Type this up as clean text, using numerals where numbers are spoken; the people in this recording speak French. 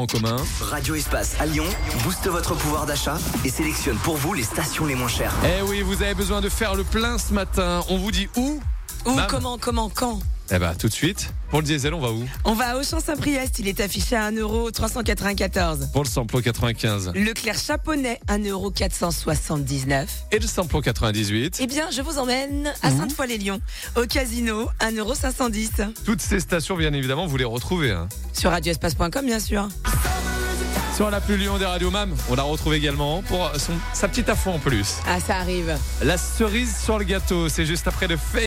en commun. Radio Espace à Lyon booste votre pouvoir d'achat et sélectionne pour vous les stations les moins chères. Eh oui, vous avez besoin de faire le plein ce matin. On vous dit où ? Où, Mam. comment, quand ? Eh ben, tout de suite. Pour le diesel, on va où ? On va à Auchan-Saint-Priest, il est affiché à 1,394 €. Pour le samplon 95. Leclerc Chaponnet, 1,479 €. Et le samplon 98. Eh bien, je vous emmène à Sainte-Foy-les-Lyons, au casino, 1,510 €. Toutes ces stations, bien évidemment, vous les retrouvez. Hein. Sur radioespace.com, bien sûr. Sur l'appli Lyon des radios Mam, on la retrouve également pour sa petite info en plus. Ah, ça arrive. La cerise sur le gâteau, c'est juste après le fait.